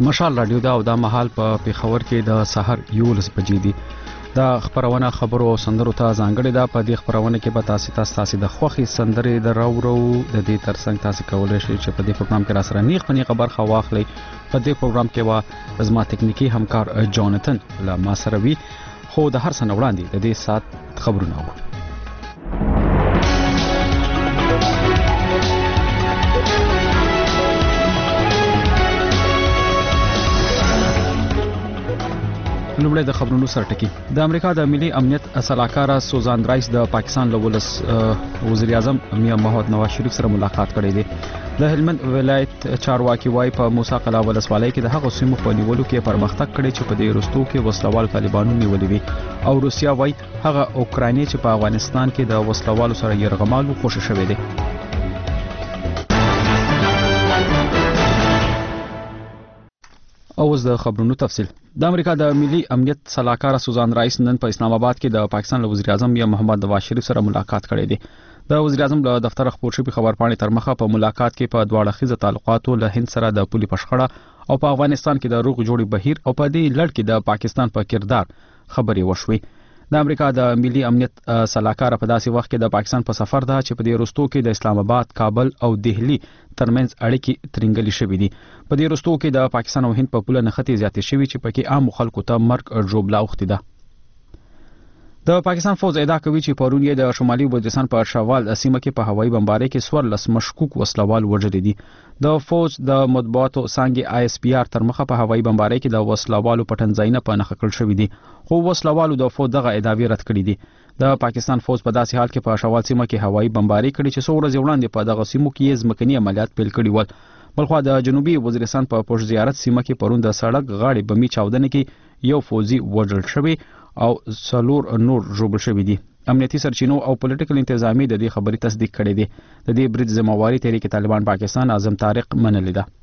مشال رادیو دا او دا مهال په پیښور کې د سحر 11 بجې دي. دا خبرونه خبرو او سندرو ته ځانګړې ده. په دې خبرونه کې به تاسو د خوخي سندرې د راورو د دې ترڅنګ تاسو کولای شئ چې په دې پروګرام کې را سره نیغ پنی خبر خواخلي. په دې پروګرام کې وا زما تکنیکی همکار جانتن لا ما سره وی خو د هر څه وړاندې د دې سات خبرونه وو. لومړی د خبرونو سرټکی. د امریکا د ملي امنیت صلاحکار سوزان رایس د پاکستان له وزیر اعظم میا محمد نواز شریف سره ملاقات کړې ده. د هلمند ولایت چارواکي وايي په موسی قلعه ولسوالۍ کې د هغو سیمو په نیولو کې پرمختګ کړی چې په دې وروستو کې وسلوال طالبانو نیولې وي او روسیا وايي هغه اوکرایني چې په افغانستان کې د وسلوالو سره یرغمالو خوشی شوی دی. اوس د خبرونو تفصیل. د امریکا د ملي امنیت صلاحکار سوزان رایس نن په اسلام آباد کې د پاکستان له وزیر اعظم یا محمد نواز شریف سره ملاقات کړې ده. د وزیر اعظم له دفتر خبر شوی خبرپاڼې تر مخه په ملاقات کې په دواړه خيزه تعلقاتو له هند سره د پولي پشخړه او په افغانستان کې د روغ جوړي بهیر او په دې لړ کې د پاکستان په کردار خبرې وشوي. د امریکا د ملي امنیت صلاحکار په داسې وخت کې د پاکستان په سفر ده چې په دې وروستو کې د اسلام آباد، کابل او دهلی ترمنځ اړیکې ترنګلې شوې دي. په دې وروستو کې د پاکستان او هند په پوله نښتې زیاتې شوې چې پکې عام خلکو ته مرګ جوړبلا اوختي ده. د پاکستان فوج ادعا کوي چې پرون یې د شمالي وزیرستان په شوال سیمه کې په هوایي بمبارۍ کې 14 مشکوک وسلوال وژل دي. د فوج د مطبوعاتو څنګه ISPR تر مخه په هوایي بمبارۍ کې د وسلوالو پټنځاینه په نښه کړل شوې دي خو وسلوالو د فوج دغه ادعاوې رد کړې دي. د پاکستان فوج په داسې حال کې په شوال سیمه کې هوایي بمبارۍ کړې چې څو ورځې وړاندې په دغه سیمو کې ځمکني عملیات پیل کړي ول. بلخو د جنوبي وزیرستان په پوش زیارت سیمه کې پرون د سړک غاړې بمي چاودنه کې یو فوجي وژل شوی او څلور نور ژوبل شوی دي. امنیتي سرچینو او پولیټیکل انتظامی د دې خبرې تصدیق کړې دي. د دې برید ذمہواری تحریک طالبان پاکستان اعظم طارق منلې ده.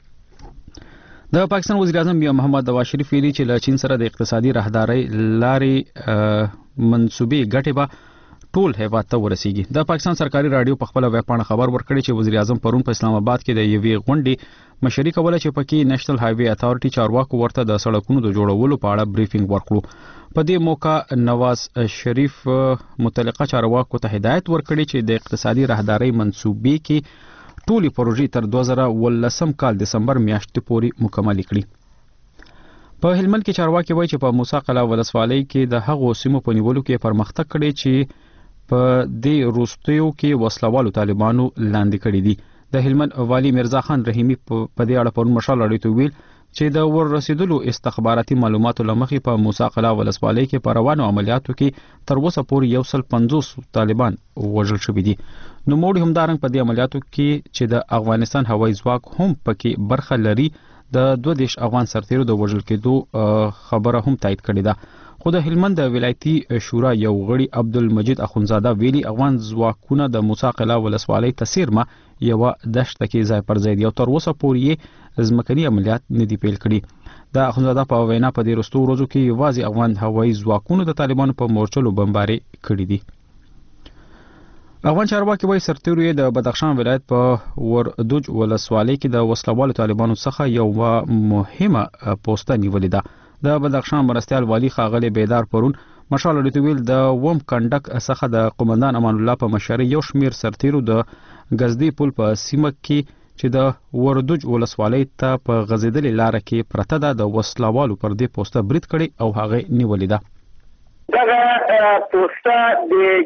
د پاکستان وزیر اعظم محمد نواز شریف ویلي چې له چین سره د اقتصادي راهدارۍ لارې منسوبې ګټې به ټول هیواد ته ورسیږي. د پاکستان سرکاري رادیو په خپل ویب پاڼه خبر ورکړی چې وزیر اعظم پرون په اسلام آباد کې د یوې غونډې مشري کوله چې پکې نېشنل هایوي اتھارټي چارواکو ورته د سړکونو د جوړولو په اړه بریفینګ ورکړو. په دې موقع نواز شریف متعلقه چارواکو ته هدایت ورکړي چې د اقتصادي راهدارۍ منسوبې کې ټولې پروژې تر 2019 کال دسمبر میاشتې پورې مکمل کړي. په هلمند کې چارواکي وایي چې په موسی قلعه ولسوالۍ کې د هغو سیمو په نیولو کې پرمختګ کړي چې په دې وروستیو کې وسلوالو طالبانو لاندې کړي دي. د هلمند والی مرزا خان رحیمی په دې اړه پرون مشال اړیته ویل چې د ور رسیدلو استخباراتي معلوماتو لمخې په موسی قلعه ولسوالۍ کې په روانو عملیاتو کې تر اوسه پورې 150 طالبان وژل شوي دي. نو موږ همدارنګ په دې عملیاتو کې چې د افغانستان هوایي ځواک هم پکې برخه لري د 22 افغان سرتیرو د وژل کېدو خبره هم تایید کړې ده. خو د هلمند د ولایتي شورا یو غړي عبدالمجید اخونزاده ویلي افغان ځواکونه د موسی قلعه ولسوالۍ تسیرمه یو دشت کې ځای پر ځای دي او تر اوسه پورې ځمکني عملیات نه دي پیل کړي. د اخونزاده په وینا په دې وروستو ورځو کې یوازې افغان هوایي ځواکونو د طالبانو په مورچلو بمباري کړي دي. افغان چارواکي وايي سرتیرو یې د بدخشان ولایت په وردوج ولسوالۍ کې د وسلوالو طالبانو څخه یو مهمه پوسټه نیولې ده. د بدخشان مرستیال والی خاغلی بیدار پرون مشال اړیتویل د وم کنډک څخه د قومندان امان الله په مشرۍ یو شمیر سرتیرو د غزدی پل په سیمه کې چې د وردوج ولسوالۍ ته په غزیدلې لار کې پرته ده د وسلوالو پر دې پوسټه برید کړي او هغه نیولې ده. دغه پوسټه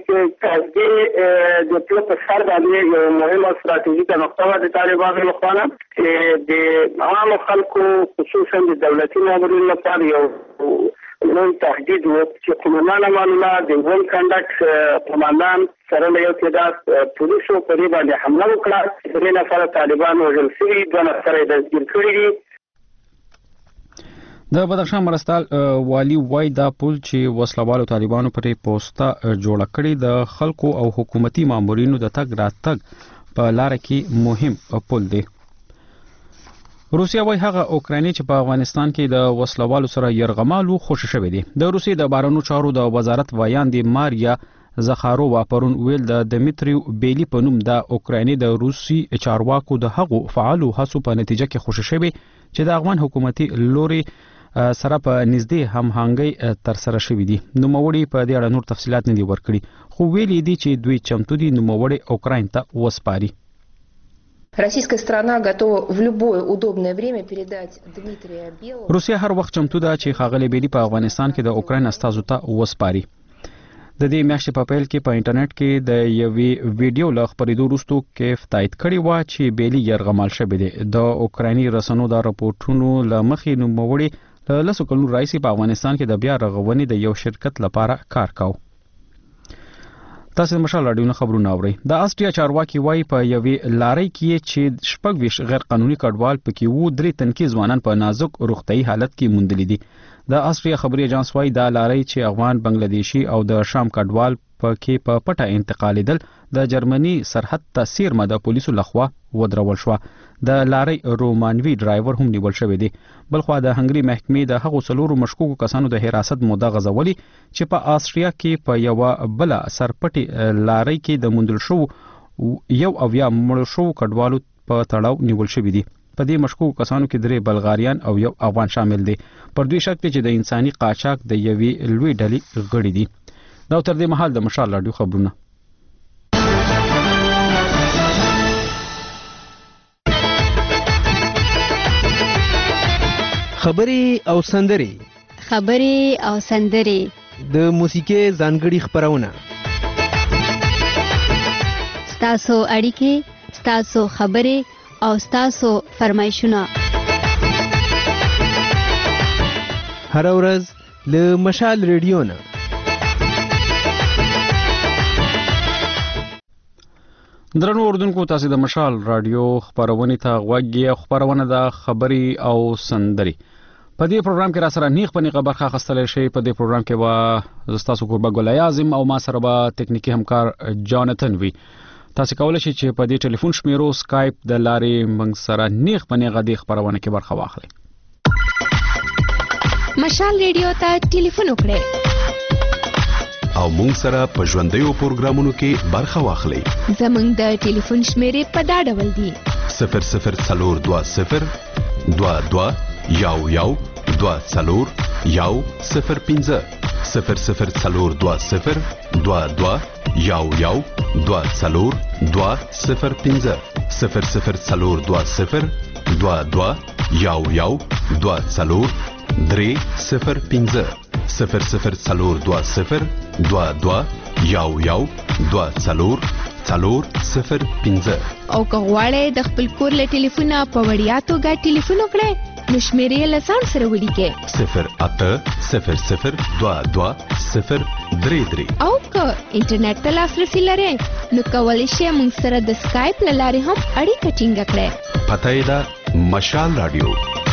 د پلو په سر باندې یو مهمه ستراتیژیکه نقطه ده د طالبانو لخوا چې د عامو خلکو خصوصا د دولتي مامورینو لپاره یو نوی تهدید و چې قومندان امان الله د وم کنډک قومندان سره له یو تعداد پولیسو په دې باندې حمله وکړه. 3 نفره طالبان وژل شوي، 2 نفره یې دستګیر کړي دي. د بدخشان مرستال والی وای دا پول چې وسلوالو طالبانو پرې پوسټه جوړه کړې د خلکو او حکومتي مامورینو د تګ راتګ په لار کې مهم پول دی. روسیا وای هغه اوکرایني چې په افغانستان کې د وسلوالو سره يرغمالو خوشی شوی دی. د روسي د بهرنیو چارو د وزارت ویاندې ماریا زخارووا پرون ویل د دمیتریو بیلی په نوم د اوکرایني د روسي چارواکو د هغو فعالو هڅو په نتیجه کې خوشی شوی چې د افغان حکومتي لوري سره په نږدې همغږي تر سره شوې دي. نوموړي په دې اړه نور تفصيلات نه دي ورکړي خو ویلي دي چې دوی چمتو دي نوموړي اوکراین ته وسپاري. Российская сторона готова в любое удобное время передать Дмитрия Белого. روسیا هر وخت چمتو ده چې ښاغلي بیلی په افغانستان کې د اوکراین استازو ته وسپاري. د دې میاشتې په پیل کې په انټرنیټ کې د یوې ویډیو له خپرېدو وروسته کیف تایید کړی و چې بیلی یرغمال شوی دی. د اوکرایني رسنیو د راپورټونو له مخې نوموړي له لسو کلونو راهیسې په افغانستان کې د بیا رغونې د یو شرکت لپاره کار کاوه. تاسو د مشال راډیو نه خبرونه اورئ. د آسټریا چارواکي وایي په یوې لارۍ کې چې شپږ ویش غیر قانوني کډوال پکې وو 3 تنکي ځوانان په نازک روغتيایي حالت کې موندلي دي. د آسټریا خبري اژانس وایي دا لارۍ چې افغان بنگلاديشي او د شام کډوال پکې په پټه انتقالیدل د جرمني سرحد ته سیرمه د پولیسو لخوا ودرول شو. د لارۍ رومانوي ډرایور هم نیول شوی دی. بلخو د هنګري محکمې د هغو څلورو مشکوکو کسانو د حراست موده غځولي چې په آسټریا کې په یو بل سرپټي لارۍ کې د موندل شو یو او یا مړ شو کډوالو په تړاو نیول شوی دی. په دې مشکوکو کسانو کې 3 بلغاریان او یو افغان شامل دي. پر دوی شک دی چې د انساني قاچاق د یوې لوی ډلې غړي دي. دا تر دې مهال د مشال راډیو خبرونه. خبرې او سندرې د موسیقي ځانګړي خبرونه ستاسو اړیکې ستاسو خبرې او ستاسو فرمایشونه هر ورځ له مشال ریډیو نه. درنو اردوونکو تاسو د مشال راډیو خبرونه ته غوږی خبرونه د خبري او سندري. په دې پروګرام کې را سره نیغ په نیغه برخه اخیستل شي. په دې پروګرام کې به تاسو قربا ګل اعظم او ما سره به تکنیکی همکار جانتن وي. تاسو کولای شئ چې په دې ټلیفون شمیرو سکایپ د لارې موږ سره نیغ په نیغه د خبرونه کې برخه واخلئ. مشال ریډیو ته ټلیفون وکړئ او موږ سره په ژوندیو پروګرامونو کې برخه واخلئ. زموږ د ټلیفون شمیرې په دا ډول دي: 0020 22 یو 24 105 0020 22 یو 24 205 0020 22 یو 24 305 0020 22 یو 24 405. او که غواړئ د خپل کور له ټلیفونه په وړیا توګه ټلیفون وکړئ نو شمیرې له ځان سره ولیکئ 0800 22 033. او که انټرنیټ ته لاسرسي لرئ نو کولی شئ موږ سره د سکایپ له لارې هم اړیکه ټینګه کړئ. پته یې ده مشال راډیو.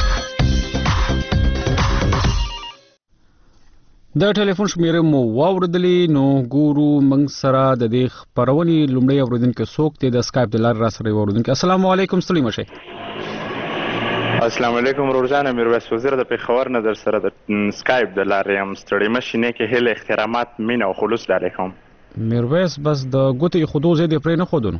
د ټلیفون شمیرې مو واوردلې نو ګورو موږ سره د دې خبرونې لومړی اوریدونکو څوک دی د سکایپ د لارې را سره اوریدونکو. السلام علیکم ستړي مشه. السلام علیکم روزانه میرویس وزیر د پیښور نه در سره د سکایپ د لارې هم ستړي مشه نه کې هله احترامات مين او خلوص علیکم. میرویس بس د ګوتې خودو زید پرې نه خودونو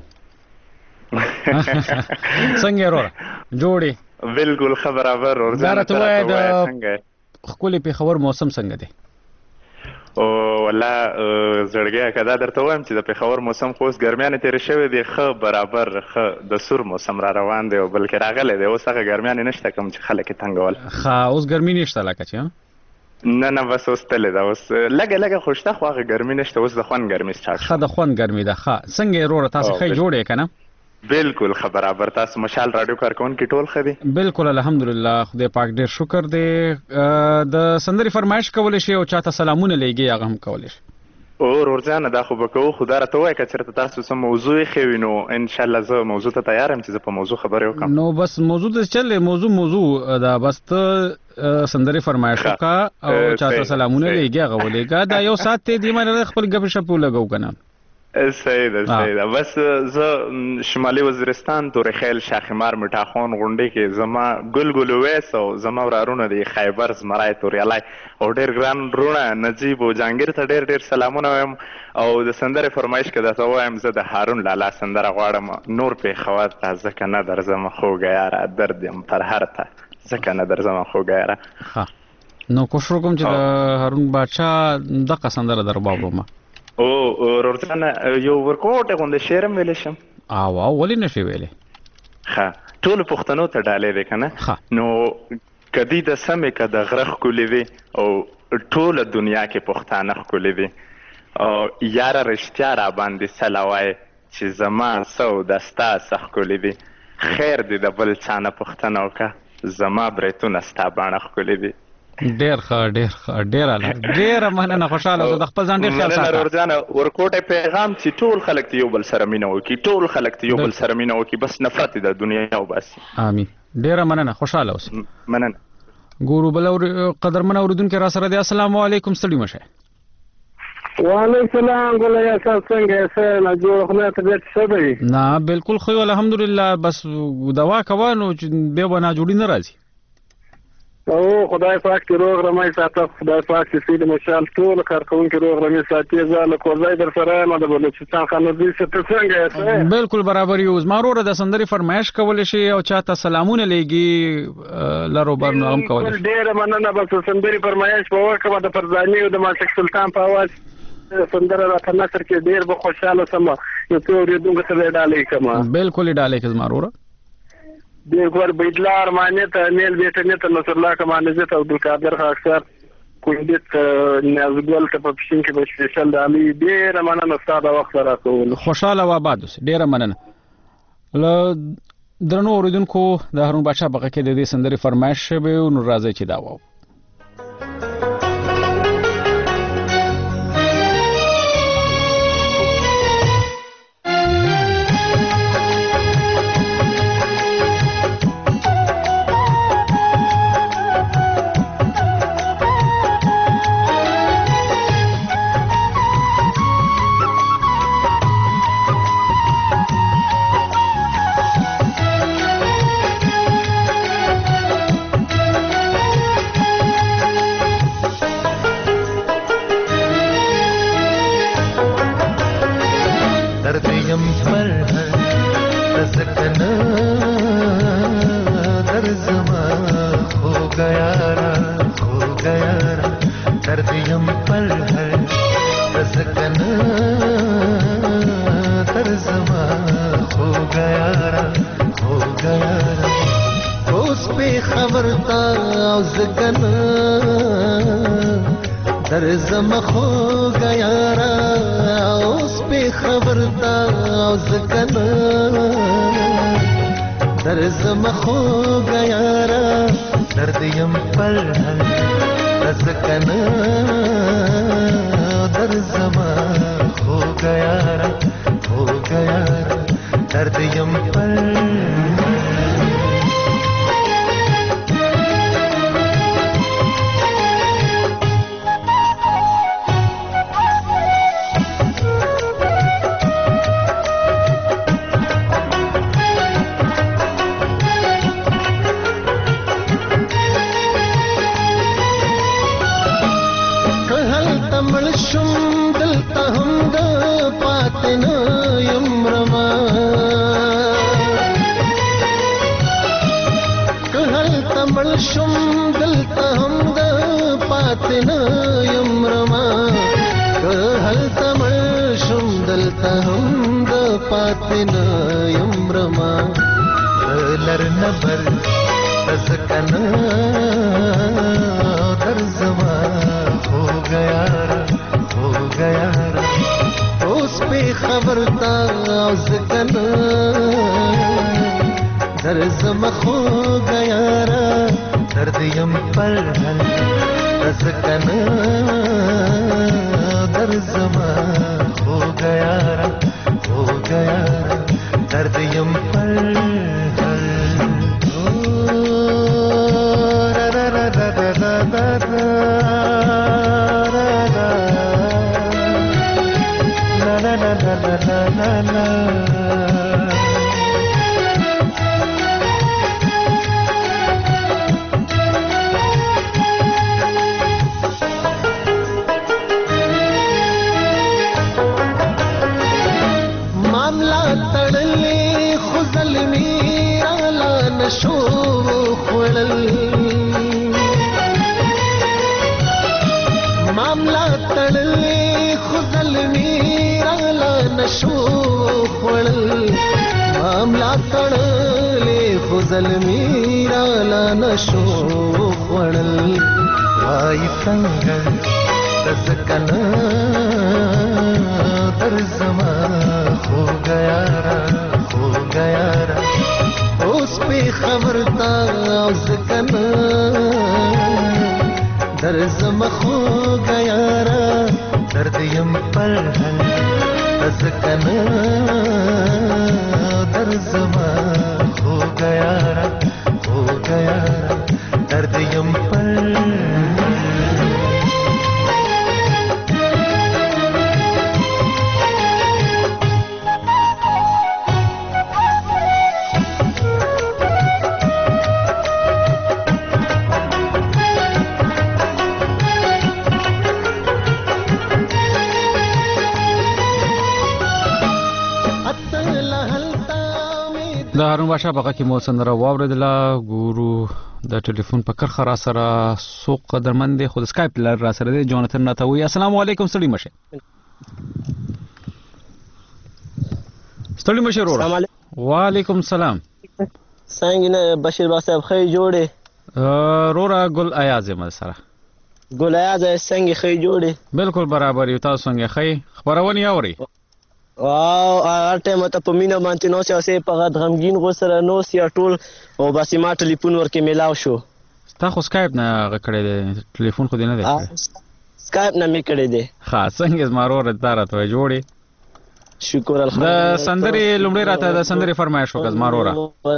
څنګه وروره جوړي بالکل خبره روزانه ته څنګه خپل پیښور موسم څنګه دی؟ او والله زړګیا کدا درته وایم چې د پیښور موسم خو اوس ګرمیانه تیر شوی دی خو برابر خو د سور موسم را روان دی او بلکې راغلی دی اوس هغه ګرمیانه نشته کوم چې خلک تنګول خا اوس ګرمي نشته لکه چې نه بس اوس تل دا اوس لګه خوشته خو هغه ګرمي نشته اوس د خوان ګرمي سٹارټ خا د خوان ګرمي ده خا څنګه وروره تاسو خې جوړې کنه بالکل خبر تاسو مشال رادیو کارکون کې ټول خدي بالکل الحمدلله خدای پاک ډیر شکر دی. د سندري فرمایش کول شي او چاته سلامونه لګي هغه هم کول شي. او ورځانه دا خو بکو خدای راته وای کچرته تاسو سم موضوع خوینو ان شاء الله زه موضوع ته تیار یم چې په موضوع خبرې وکم. نو بس موضوع ته چلې موضوع دا بس ته سندري فرمایش وکا او چاته سلامونه لګي هغه ولېګا دا یو سات ته دی مې خپل غب شپو لګاو کنه صحیح ده بس زه شمالي وزیرستان تورې خیل شاخمار مټاخون غونډې کې زما ګل ویس او زما ورارونه دي خیبر زمرای توریالای او ډېر ګران رونه نجیب او جهانګیر ته ډېر سلامونه وایم او د سندرې فرمایش کې درته وایم زه د هارون لالا سندره غواړم نور پېښور ته ځکه نه درځم خوږه یاره درد یم پر هر ته ځکه نه درځم خوږه یاره. نو کوشش وکړم چې د هارون بادشاه دغه سندره در واورم. او ورځنه یو ورکوټه غونډه شعرم ویل شم. او ولې نشي ویلې؟ ښه ټول پښتنو ته ډالې ده کنه نو کدی د سمې که د غره ښکلې وي او ټوله دنیا کې پښتانه ښکلې وي او یاره رښتیا را باندې سله وایې چې زما څه او د ستا څه ښکلې وي خیر دې د بل چا نه پوښتنه وکړه زما بریتونه ستا باڼه ښکلې وي. ډېر ښه ډېره مننه خوشحاله اوسه د خپل ځان ډېر خیال ساته. ورځانه ورکوټی پیغام چې ټول خلک ته یو بل سره مینه وکړي ټول خلک ته یو بل سره مینه وکړي بس نفرت د دنیا وباسي. امین. ډېره مننه خوشحاله اوسه. مننه. ګورو بل قدرمن اوریدونکي را سره دی. السلام علیکم ستړي مشه. وعلیکم السلام ګل یا څنګه یې نه جوړ خو نه طبیعت څه دی؟ نه بالکل خو الحمدلله بس دوا کوه نو چې بیا به ناجوړي نه راځي. او خدای پاک دې روغ رمې ساته خدای پاک دې سید مشال ټول کارکونکي روغ رمې ساتي زه له کورځای در سره یم د بلوچستان خانوزي څه څنګه یې؟ بالکل برابر یو زما وروره د سندرې فرمایش کولی شي او چاته سلامونه لیږي لرو بر نو هم کولی شي. ډېره مننه بس سندرې فرمایش به وکړم د فرزاني او د مالک سلطان په اواز سندره راته نثر کې ډېر به خوشحاله سم یو څو اورېدونکو ته یې ډالۍ کړم. بالکل یې ډالۍ کړه زما وروره. دیگر بیدلا ارمانیت نیل بیٹنیت نصر الله کمانزت عبدالقادر خاکسار کوندیت نیازګل ته په پښین کې به سپیشل دالي ډېره مننه ساده وخت راکول. خوشاله و آباد اوسه. ډېره مننه. له درنو اوریدونکو د هارون بادشاه بغه کې د دې سندرې فرمایش شوی نو راځي چې دا واو. لا لا لا معاملہ تړلې خو ظلمي رالا نشو خوړل معاملہ تړلې خو ظلمي رالا نشو خوړل معاملہ تړلې خو ظلمي رالا نشو خوړل وای څنګه تسکنه در زما हो गया रा उस पे खबरता उसकना दर्द मख हो गया रा दर्द यम पर है उसकना दर्द मख हो गया रा दर्द यम पर د هارون باشا په کې مو سندره واوریدله ګورو د ټلیفون په کرخه را سره سوق قدرمن دی خو د سکایپ لار را سره دی جوناتن راته وی السلام علیکم ستړي مشه ستړي مشه ورو وعلیکم السلام څنګه بشیر با صاحب خې جوړه رورا ګل ایاز مل سره ګل ایاز څنګه خې جوړه بالکل برابر یو تاسو څنګه خې خبرونه اوري واو ارته مته په مینا باندې نو سه په غمګین غو سره نو سیا ټول او باسي ما ټلیفون ورکې ملاو شو تا خو سکایپ نه غکړې دی ټلیفون خو دې نه دی سکایپ نه می کړې دی ها څنګه زمارو رته ته جوړې شکر الحمدلله د سندري لومړی راته د سندري فرمایش وکړ زمارو را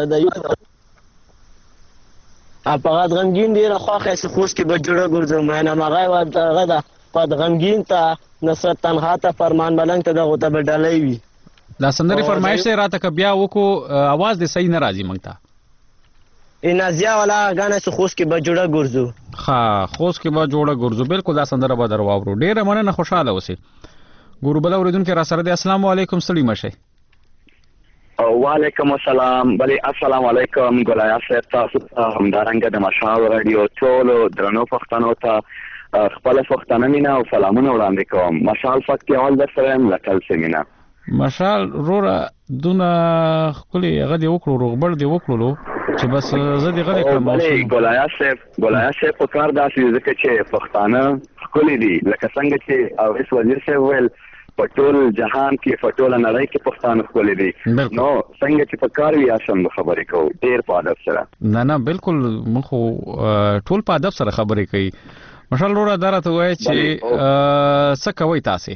په غمګین ډیر خوخه سه خوش کې بجوړه ګرځم نه مغای و غدا په غمګین ته نصرت تنها ته فرمان ملنګ ته دغه ته بدلای وی دا سندري فرمایش ته راته ک بیا وکړو आवाज دې صحیح نه راځي مونږ ته ان ازیا ولا غانه سه خوش کې بجوړه ګرځو ها خوش کې بجوړه ګرځو بالکل دا سندره به درواورو ډیره مننه خوشاله اوسئ ګورو بل اوریدونکو را سره دی السلام علیکم ستړي مشه وعلیکم السلام بلی السلام علیکم ګلایا صاحب تاسو همدارنګه د مشال رادیو ټول درنو پښتنو ته خپل پښتنه مینا او سلامونه وړاندې کوم مشال فقط اول در سره لکل سمینا مشال رورا دونه خپل غدي وکړو روغبړ دی وکړو چې بس زه دې غلې کړم ګلایا صاحب په کار داسې ځکه چې پښتانه خپل دي لکه څنګه چې اوس وزیر صاحب ویل په ټول جهان کې په ټول نړۍ کې پښتانه خپل دي نو څنګه چې په کار وي اسم خبرې کوو ډیر په ادب سره نه بالکل مخ ټول په ادب سره خبرې کوي مشال رورا درته وای چې څه کوي تاسو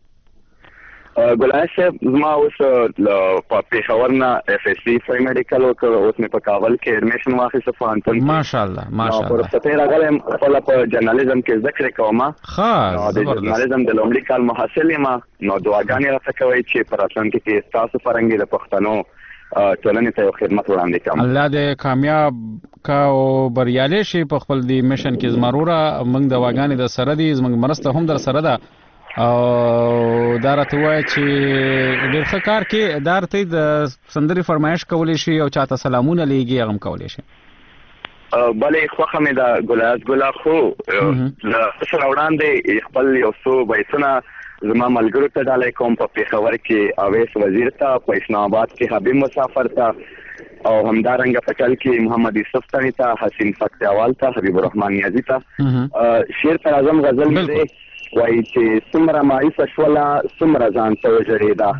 ګلای صاحب زما اوس په پیښور نه اف اس سی فری میډیکل او اوس مې په کابل کې ایڈمیشن واخیسته فانتون ماشاءالله ماشاءالله په ستاره غلم خپل په جرنالیزم کې ذکر کوم خاص د جرنالیزم د لومړي کال محصل ما نو دعاګانې راته کوي چې پر راتلونکي کې تاسو فرنګي د پښتنو ټولنې ته خدمت وړاندې کوم الله دې کامیاب کا او بریالي شي په خپل دی میشن کې زمروره موږ د واګانې د سره دي زموږ مرسته هم در سره ده او دا راته وای چې ډېر ښه کار کې دارته د سندري فرمایش کولې شي او چاته سلامونه لېږي هغه کولې شي بلې خوښه مې دا ګلا خو سره وړاندې خپل یو څو بیتونه زما ملګرو ته ډالۍ کوم په پیښور کې اویس وزیر ته په اسلام آباد کې حبیب مسافر ته او همدارنګه پټل کې محمد یوسف تانی ته حسین فقیوال ته حبیب الرحمن نیازی ته شعر پر اعظم غزل دې وای چې سمره مایوسه شوله سمره ځان ته وجړېده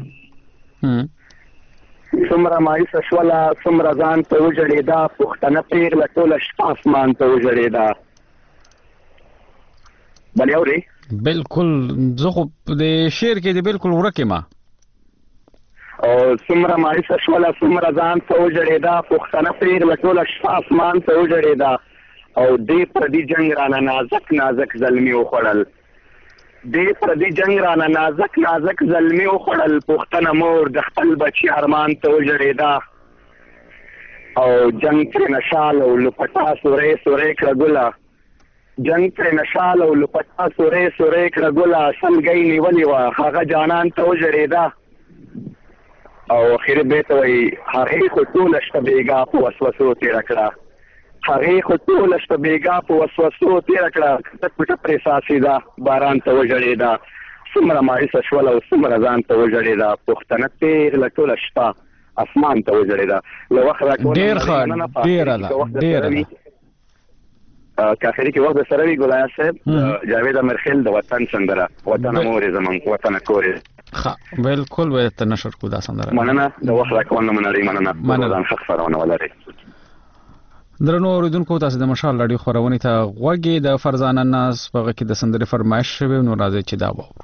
سمره مایوسه شوله سمره ځان ته وجړېده پښتنه پیغله ټوله شپه اسمان ته وجړېده بلې اورې بالکل زه خو د شعر کې دی بالکل ورکه ما او سمره مایوسه شوله سمره ځان ته وجړېده پښتنه پیغله ټوله شپه اسمان ته وجړېده او دې پردي جنګ رانه نازک زلمي وخوړل دې پردي جنگ رانه نازک نازک زلمي وخوړل پښتنه مور د خپل بچي ارمان ته وژړېده او جنگ ترې نشال او لپټا سورې سورې کړه ګله جنگ ترې نشال او لپټا سورې سورې کړه ګله سلګۍ نیولې وه هغه جانان ته وژړېده او اخر به ته وایي هغې خو ټوله شپه بېګا په وسوسو تېره کړه هغې خو ټوله شپه بېګا په وسوسو تېره کړه کټه پټه پرې څاڅېده باران ته وژړېده څومره مایوسه شول او څومره ځان ته وژړېده پښتنه پېغله ټوله شپه اسمان ته وژړېده له وخت راکوه ډېر ښه ډېره ده که اخري کې وخت د سره وي ګلایه صاحب جاوید امرخیل د وطن سندره وطن مورې زمونږ وطن کورې ښه بالکل به ته نشر کړو دا سندره مننه د وخت راکول نه منري مننه ځان ښه خپرونه ولرئ درنو اوریدونکو تاسو د مشال راډیو خپرونې ته غوږ د فرزانه ناز په غږ کې د سندرې فرمایش شوی نو راځي چې دا وو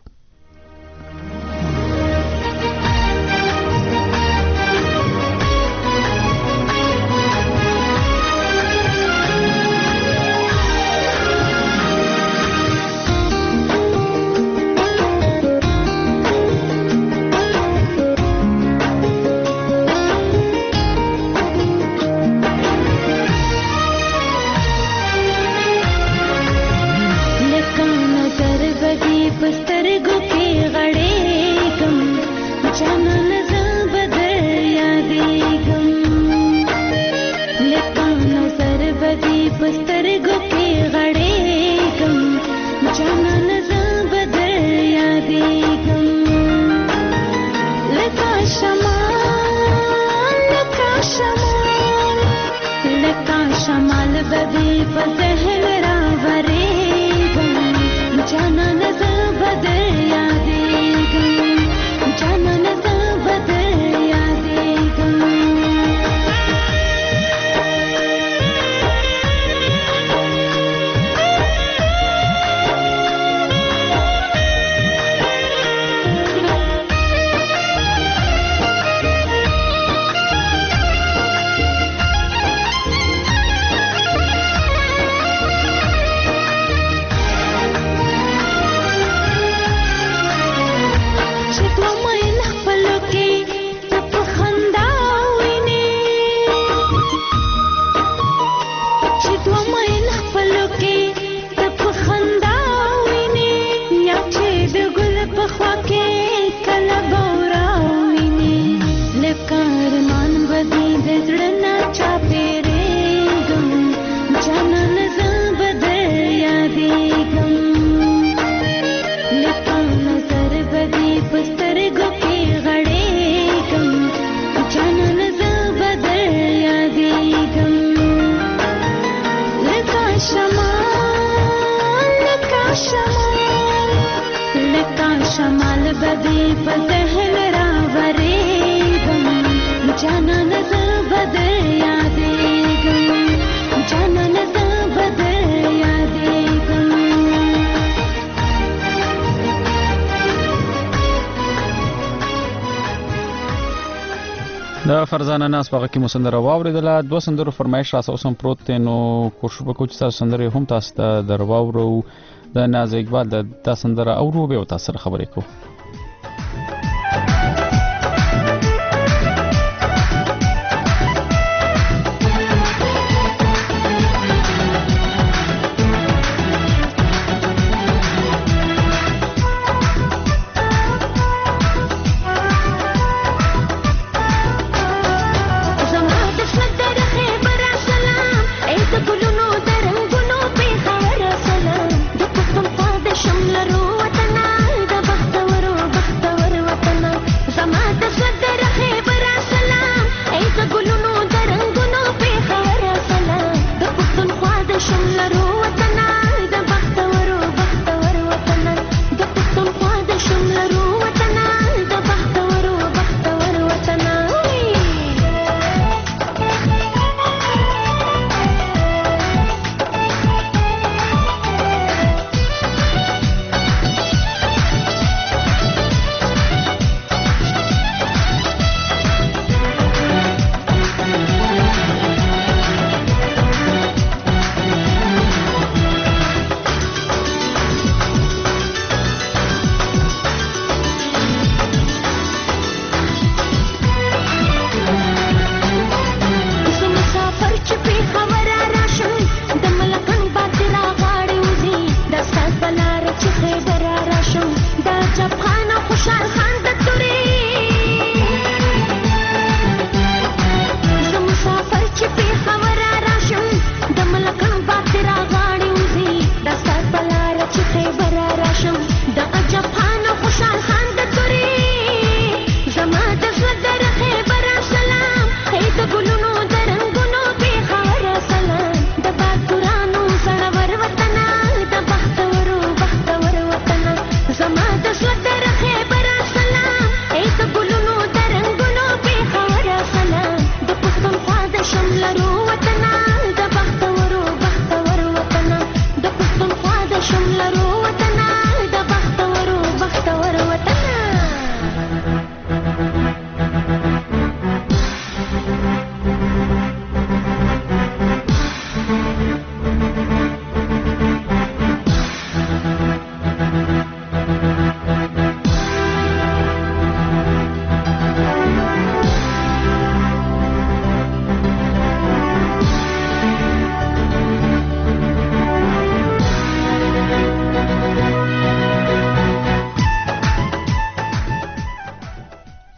د فرزانه ناس په کې مسندره واوریدله دوه سندرو فرمایش را اوس هم پروت دی نو کوشش وکړو چې تاسو سندرې هم تاسو ته درواورو د ناز اقبال د سندره اورو به تاسو سره خبرې کوو د پښتونخوا د شملرو وطنه د بختور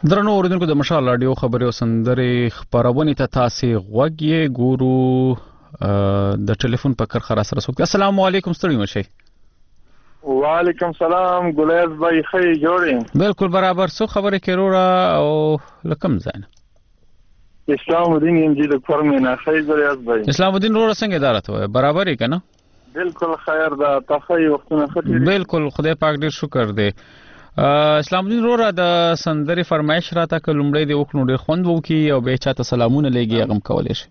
درنو اوریدونکو د مشال رادیو خبري او سندري خبرونه ته تاسو غوږی ګورو د ټلیفون په کرخه را سره سوک. السلام علیکم ستړي مشه. وعلیکم سلام ګلیاز بھائی خی جوړې بالکل برابر سو خبره کړو او لکم زین اسلام الدین انجی د فرمینه خی ګلیاز بھائی اسلام الدین رو څنګه اداره وي برابر یې کنه بالکل خیر دا تخی وختونه خطر بالکل خدای پاک ډیر شکر دی. اسلام الدین رو را د سندري فرمایش راته کلمړې دی وکړو ډیر خوند وکي او به چاته سلامونه لګي غم کولې شي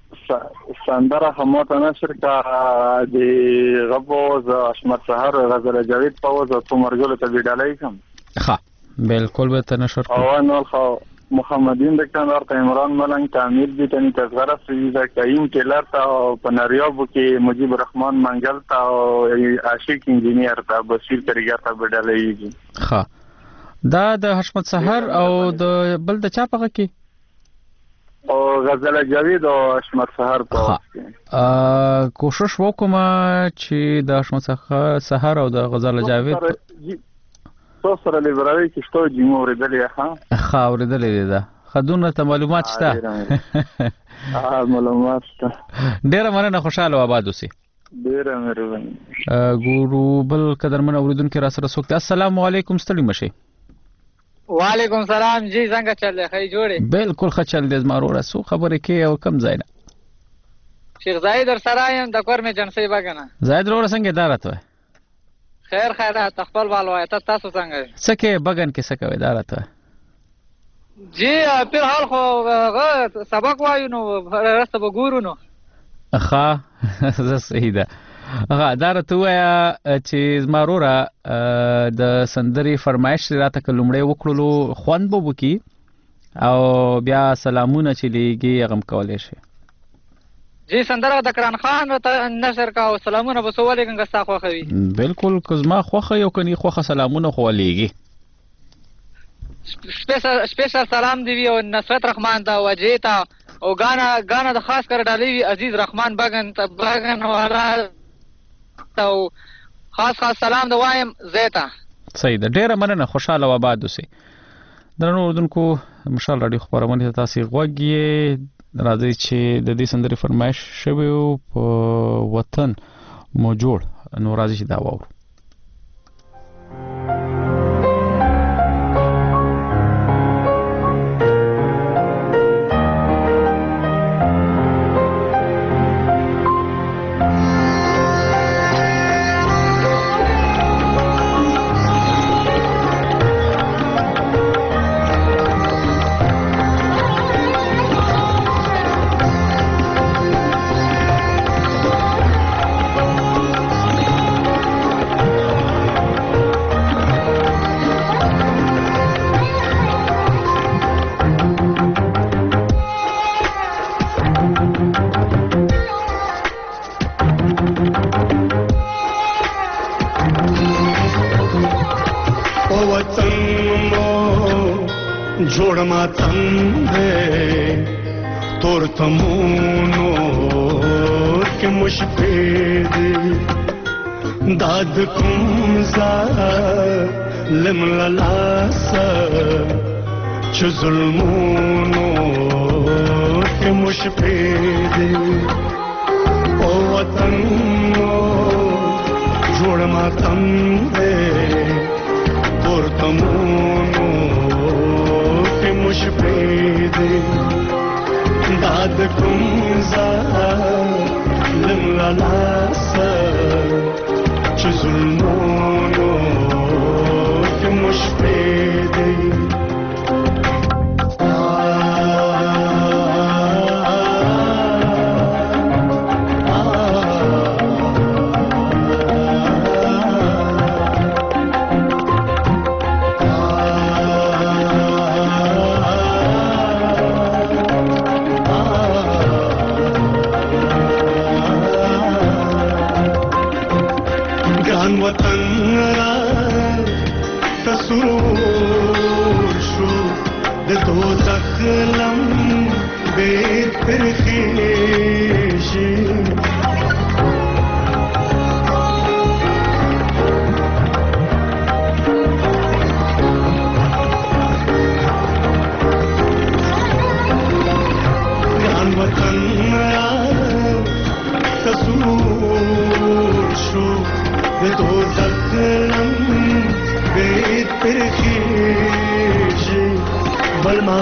سندره همته نشر کا د غبوز اشمت سحر غزل جاوید پاوز او تمرګل ته ویډالای کوم ها بالکل به ته نشر او نو خو محمدین د کاندار ته عمران ملنګ تعمیر دي تني تصغره فریضه کایم ټیلر ته پناریابو کې مجيب الرحمن منګل ته او عاشق انجینیر ته بشیر طریقه ته ویډالای ها دا د حشمت سحر او د بل د چا پغه کې او غزل جاوید او اشمت سحر په کوشش وکم چې د اشمت سحر او د غزل جاوید تو سره لیبرالي کې شته جمهور اوریدلې ها اوریدلې ده خدونه ته معلومات شته معلومات شته ډیره مننه خوشاله آباد اوسئ ډیره مهرباني ګورو بل قدرمن اوریدونکو را سره سوکته. السلام علیکم ستړي مشه. وعلیکم سلام جی څنګه چل دی خی جوړې بالکل ښه چل دی زما وروره سو خبره کې او کم ځای نه شیخ زاید در سره یم د کور مې جنسي بګنه زاید وروره څنګه ادارت وای خیر تخپل والوای تاسو څنګه سکه بګن کې سکه ادارت وای جی په حال خو سبق وایو نو راسته وګورو نو ښه زه صحیح ده هغه ادارت وای چې زما وروره د سندري فرمایش راته کلمړې وکړلو خوان بوبو کی او بیا سلامونه چې لګي غم کولې شي جی سندره د کران خان ته نشر کا او سلامونه بسولې څنګه ستا خوخوي بالکل کزما خوخه یو کني خوخه سلامونه خو لګي سپیشل سلام دی او نصرت رحمان دا وجیتا او غانا د خاص کر ډالي عزیز رحمان بغن والا او خاص سلام د وایم زیتا صحیح ده ډیره مننه خوشاله و آباد اوسئ. درنو اوریدونکو مشال رادیو خبرونه ته تاسو غوږی راځي چې د دې سندري فرمایش شوی په وطن مو جوړ نو راځي چې دا وورو. داد کومزا لمللاسا چ ظلمونو کې مشپېدې او وطن جوړ ماتم دې ورتمونو کې مشپېدې داد کومزا لمللاسا چه ظلمونو که مشپیدی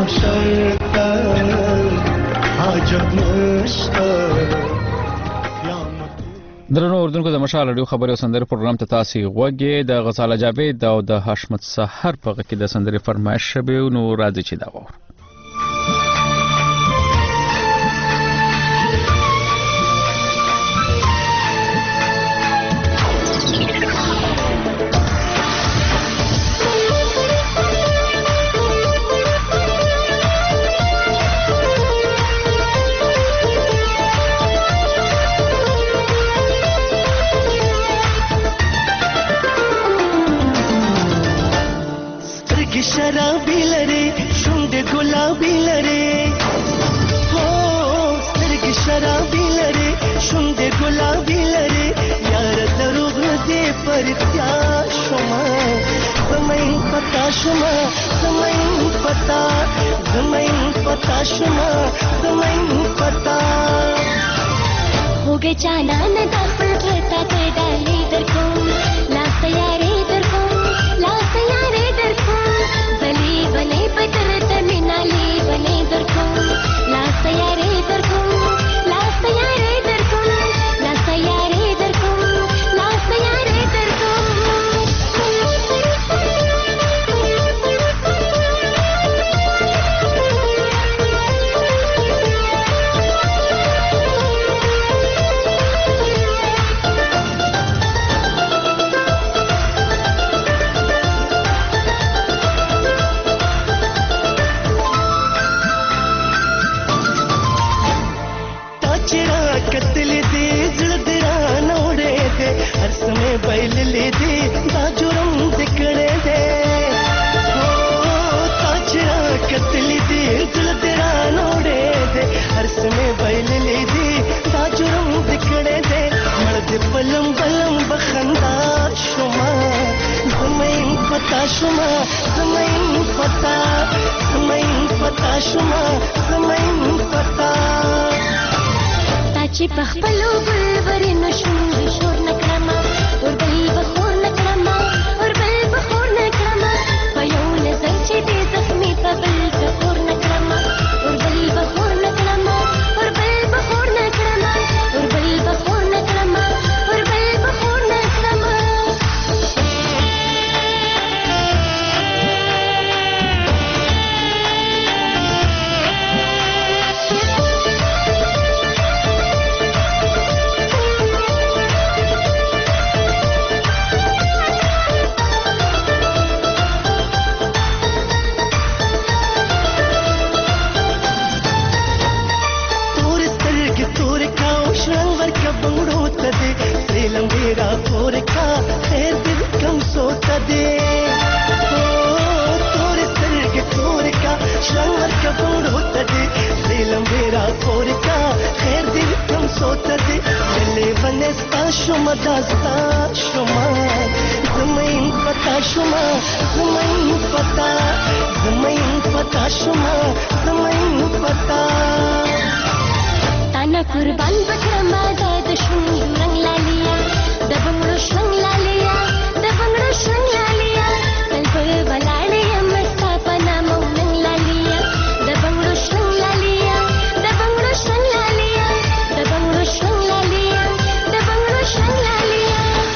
محشر حاجت نشته. درنو اردوونکو د مشال رادیو خبري او سندري پروګرام ته تاسو غوږی د غزاله جاوید او د حشمت سحر په غږ کې د سندري فرمایش شوه نو راځي چې دا وره. शराबी लरे शुंड गुलाबी लरे हो स्तर्ग शराबी लरे शुंड गुलाबी लरे यार दरुग दे पर क्या शुमा समय पता शुमा समय पता शुमा समय पता हो गए चालान दाखिल रहता थे डाले दर को ला तैयारे दर को ला तैयारे दर को बले बले बदलत मिनाले बले दर को ला तैयारे दर को ला तैयारे दर को ला तैयारे दर को ला तैयारे दर को बैल ले दे दाजुरम दिखड़े दे हो ताजरा कतली दे दिल तेरा नोड़े दे हर्ष में बैल ले दे दाजुरम दिखड़े दे मर्द बलम बलम बखंदा शुमा समय पता शुमा समय पता शुमा समय पता ताची पखपलो बुलवरी नशूर शोर नकरमा और बल बखोर नकरमा और बल बखोर नकरमा पयो नजर चेते जख्मी पबल बखोर नकरमा और बल बखोर नकरमा और बल बखोर नकरमा और बल बखोर नकरमा और बल बखोर नकरमा लंबेरा फोर का खैर दिल कम सोता दे तोरे सर के तोर का श्रृंगार का बोड़ होता दे लंबेरा फोर का खैर दिल कम सोता दे गले बने स्ता शुमा दास्ता शुमा जमीन पता शुमा जमीन पता शुमा जमीन पता ताना कुर्बान बकरमा दाद शुंग रंग लालिया दबंगड़ो शंग लालिया दबंगड़ो शंग लालिया कल्पल बलाड़े मस्ता पना मौनंग लालिया दबंगड़ो शंग लालिया दबंगड़ो शंग लालिया दबंगड़ो शंग लालिया दबंगड़ो शंग लालिया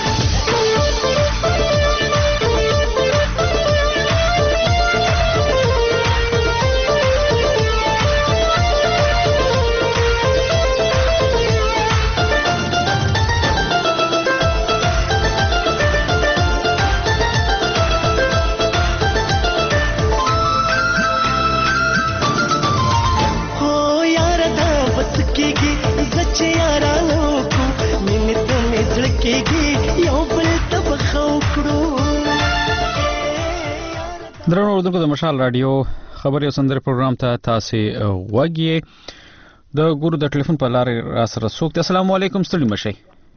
درنو اردوونکو د مشال رادیو خبري او سندري پروګرام ته تاسو وګورئ د ګورو د ټلیفون په لار را سره سوکت. السلام علیکم ستړي مشي.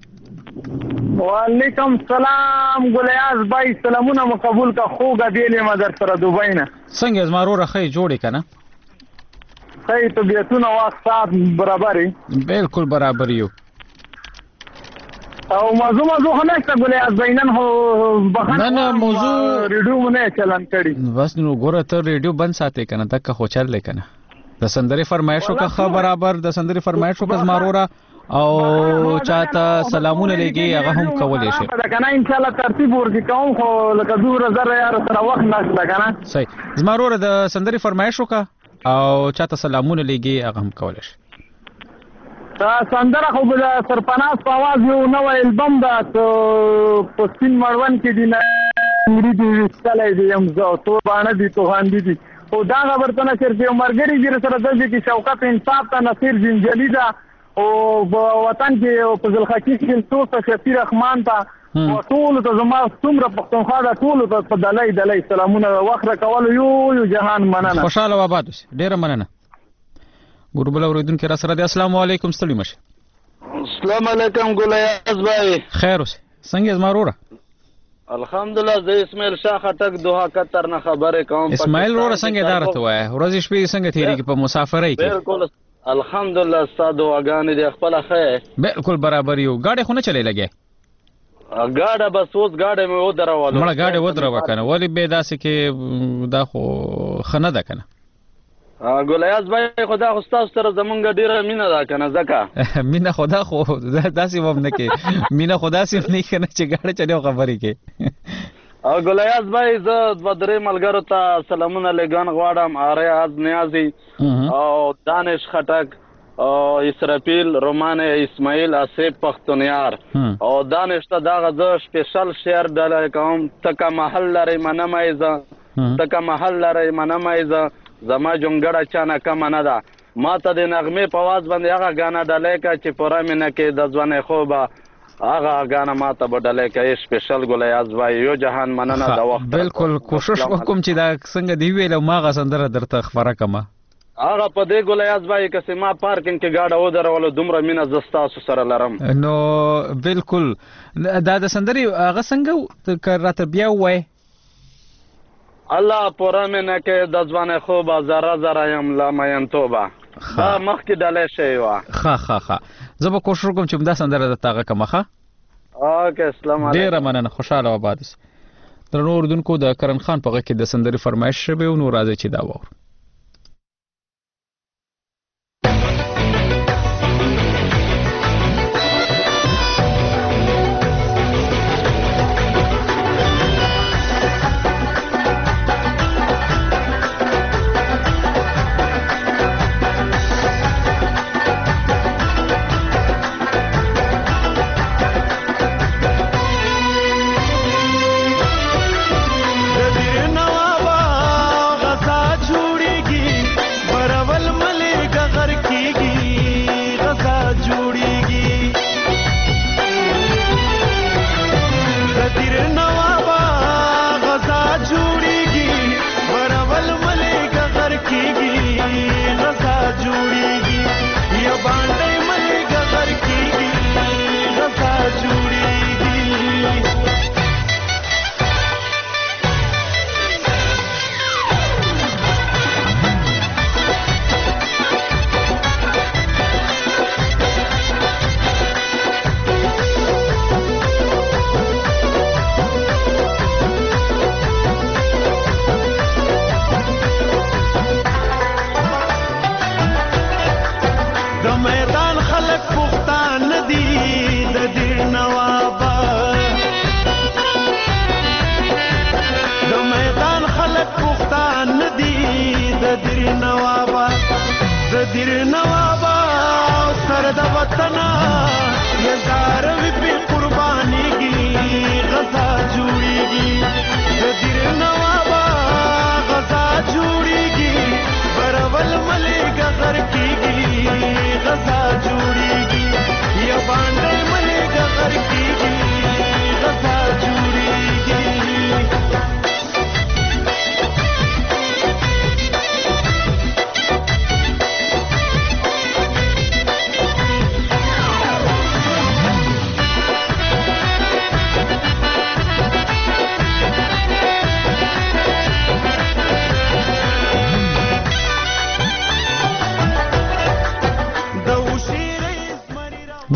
وعلیکم السلام ګلیاز بای سلامونه مقبول کا خوګه دیلې مدر سره دوبای نه څنګه زمارو راخې جوړې کنه خې طبيعتونه وخت برابرې بالکل برابر یو او موضوع هناک ګولې از بینن هو بخښنه نه موضوع ریډیو مونږ چلان کړي بس نو ګوره ته ریډیو بند ساتي کنه دک خو چل لیکنه د سندري فرمایشو کا برابر د سندري فرمایشو کا زمارورا او چاته سلامونه لګي هغه هم کولای شي دا کنه ان شاء الله ترتیب ورکی کوم خو لکه زوره زره یار سره وخت نشته کنه صحیح زمارورا د سندري فرمایشو کا او چاته سلامونه لګي هغه هم کولای شي دا سندره خو د سرپناس په आवाज یو نو البم دا په سپین مړون کې دی نه مرید ستلای دی یم زو تو باندې دی تو هاندې دی او دا خبرتنه صرف مرګري جره سره د دې کې شوکت انصاف ته نصیر زنجلی دا او وطن کې په ځلخکی کې توسه شفیع رحمان ته او ټول ته زما څومره پښتونخوا دا ټول ته په دلای سلامونه وخره کول یو جهان مننه خوشاله و آباد ډیره مننه ګوربل اوریدونکو را سره د السلام علیکم ستړي مشه السلام علیکم ګولیاز بھائی خیر اوسه څنګه زمارورا الحمدلله زه اسماعیل شاه خټک دوه کتر نه خبره کوم اسماعیل وروره څنګه اداره ته وای ورځ شپې څنګه تیریږي په مسافرۍ کې بالکل الحمدلله استاد واغان دي خپل خې بالکل برابر یو گاډي خو نه چلے لګي گاډه بس اوس گاډه مې و دراوله مړه گاډه و درو کنه ولی به داسې کې دا خو خنه ده کنه ګولیاز بھائی خدا خو تاسو سره زمونږ ډیره مینه ده کنه زکه مینه خدا خو داسې وم نه کې مینه خدا سي نه کنه چې گاډه چلو خبرې کې او ګولیاز بھائی زه د درې ملګرو ته سلامونه لګان غواړم آریاز نیازي او دانش خټک او اسرافیل رومان اسماعیل اسیب پختونیار او دانش ته دا غزه سپیشل شعر ډاله کوم تکه محل لري منمایزه تکه محل لري منمایزه زما جونګړه چانه کم نه ده ما ته د نغمه په واز باندې هغه غانا ډاله کا چې پورا مینه کې د ځوانه خوبه هغه غانا ما ته بدلې کې سپیشل ګولیاز وای یو جهان مننه دا وخت بالکل کوشش وکم چې دا څنګه دی ویل ما غا سندره درته خبره کما هغه په دې ګولیاز وای کسه ما پارکینګ کې گاډه و درول دومره مینه زستا سره لرم نو بالکل دا د سندري هغه څنګه کراته بیا وای الله پورا مینه کې د ځوانه خوبه زره زره یم لا مین توبه دا مخکې ډلې شی وا ها زه به کوشش کوم چې دا سندره د تاغه کمخه اوکې السلام علیکم ډیر مننه خوشاله آباد درنو اردوونکو د کرن خان په غږ کې د سندري فرمایش شوه نو راځي چې دا وور نوابا غزا جوړي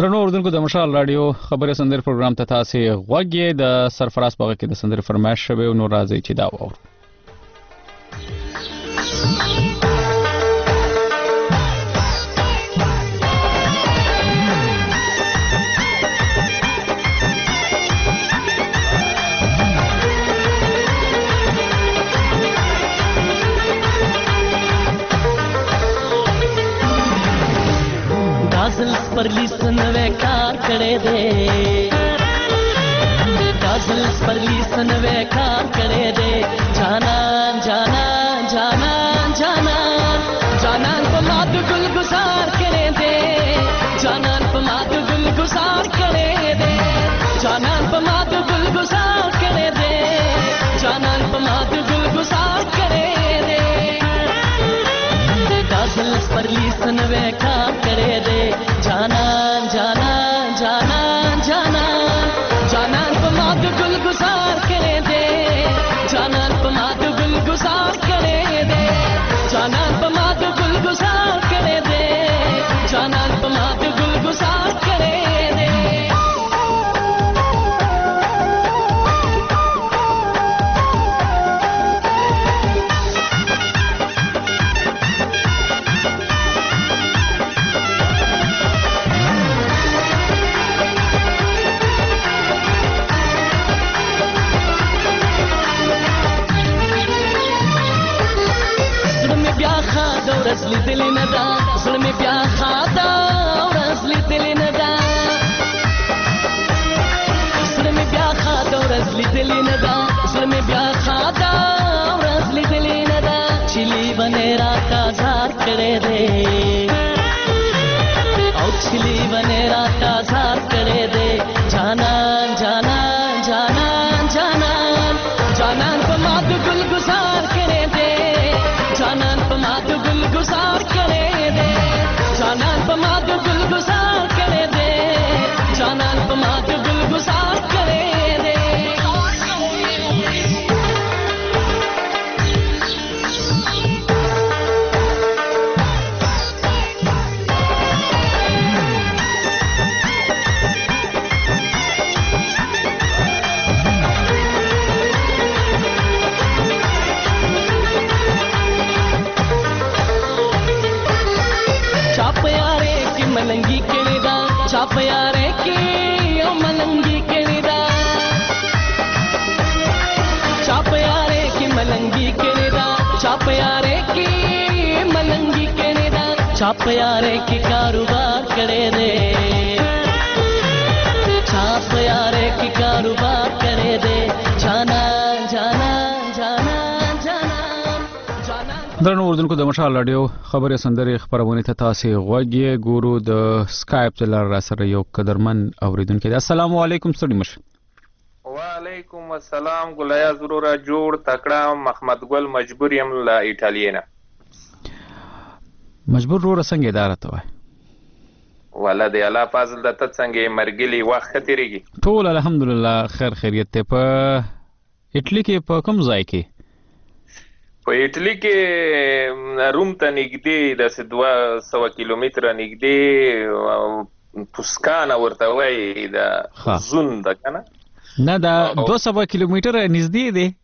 درنو اوردونکو د مشال رادیو خبري سندر پروګرام ته تاسو غوږی د سرفراز په کې د سندر فرمایش شوی او نور راځي چې دا وو परली सनवे कार करे दे काजल परली सनवे कार करे दे जाना जाना जाना जाना जाना पमाद गुल गुजार करे दे जाना पमाद गुल गुजार करे दे जाना पमाद गुल गुजार करे दे जाना पमाद गुल गुजार करे दे काजल परली सनवे कार करे दे जाना जाना जाना जाना जाना पमाद गुल गुजार करे दे जाना पमाद गुल गुजार करे दे जाना पमाद गुल गुजार करे दे जाना पमाद गुल गुजार करे दे ورزلی دل ندا ظلم بیا خادا ورزلی دل ندا ظلم بیا خادا ورزلی دل ندا ظلم بیا خادا ورزلی دل ندا چلی بنے راتا زار کرے دے او چلی بنے راتا زار کرے دے جانا جانا جانا جانا جانا پماد گل گزار کرے دے جانا پماد گل गुजार करे दे जानन पमाद गुल गुजार करे दे जानन पमाद गुल गुजार करे दे मलंगी के निदा चाप यारे की ओ मलंगी के निदा चाप यारे की मलंगी के निदा चाप यारे की मलंगी के निदा चाप यारे की कारोबार करे दे चाप यारे की कारोबार करे दे जाना जाना जाना درنو اوردونکو د مشال رادیو خبري سندري خبرونه ته تاسو غوږی ګورو د سکایپ تلر را سره یو قدرمن اوریدونکو السلام علیکم ستړي مش وعلیکم السلام ګلیا ضرور جوړ تکړه محمد ګل مجبور يم لا ایټالینه مجبور رو څنګه اداره ته وای ولادي الله فاضل د ته څنګه مرګلي وخت تیریږي ټول الحمدلله خیر خیریت ته په اټلی کې په کوم ځای کې په اټلی کې روم ته نږدې د 200 کیلومتره نږدې پوسکانا ورته وایي د زون د کنه نه دا 200 کیلومتره نږدې دی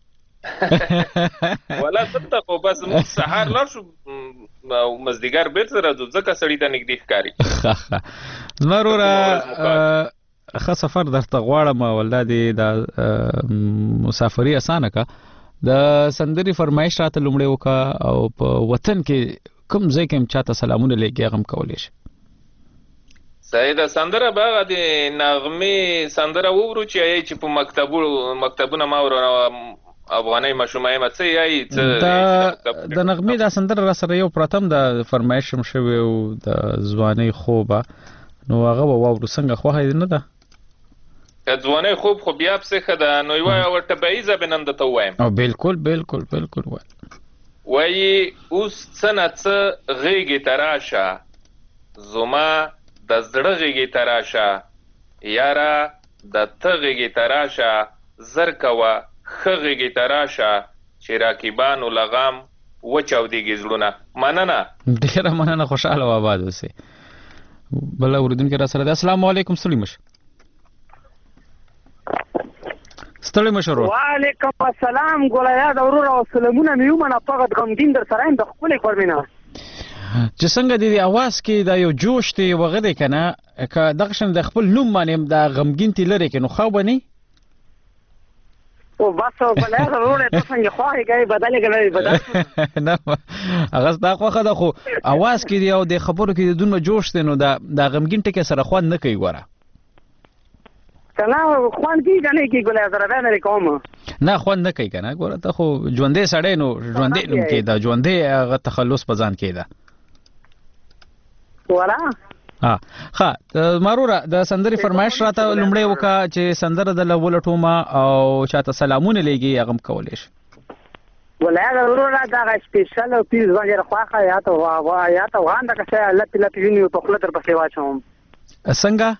ولا څه خو بس سهار لا شو مزدګر بیت سره ځکه سړی ته نږدې ښکاری ضرور ښه سفر درته غواړم ولادي د مسافري اسانه کا د سندري فرمایش راته لومړی وکا او په وطن کې کوم ځای کې چاته سلامونه لګي غم کولې شي سیده سندره باغ د نغمه سندره وورو چې په مکتبونه ما ورو افغاني مشومای مڅ یای د نغمه د سندره را سره یو پراتم د فرمایش مشوي او د ځواني خوبه نو هغه وورو څنګه خواه نه ده ځواني خوب خو بیا څه ده نو یو ورته بایزه بنند ته وایم او بالکل بالکل بالکل وای اوس څنګه غیږی تراشه زما د زړه غیږی تراشه یارا د تغیږی تراشه زر کوا خغیږی تراشه چې راکیبانو لغام و چاودیږي زړونه مننه ډیره مننه خوشاله و آباد اوسه بل اوریدونکو را سره ده. السلام علیکم ستړي مشر. وعلیکم السلام ګولیا د ورور او سلامونه مې ومنه فقط غمګین در سره د خپل خورمینه چې څنګه د اواز کې دا یو جوش دی وغه کنه که دغه شم د خپل نوم باندې دا غمګین تی لري کنه خو بني او بس ګولیا د ورور ته څنګه خوای گئی بدلې بدل نه هغه دا خوخه ده خو اواز کې دی او د خبرو کې د دونه جوش دی نو دا غمګین ټکي سره خوان نه کوي ګوره کله خوان کې کنه کې ګولیا سره نه کوم نه خوان نه کوي کنه ګوره ته خو ژوندې سړی نو ژوندې نوم کې دا ژوندې هغه تخلص پزان کې ده ولا ها ماروره د سندري فرمایش راته لومړی وکا چې سندره د لولټوما او چاته سلامونه لګي هغه کولې شي ولا ضرور دا سپیشل او پیز باندې راخه یا ته وان دا که لپی لپی ویني په خپل تر پسې واچوم څنګه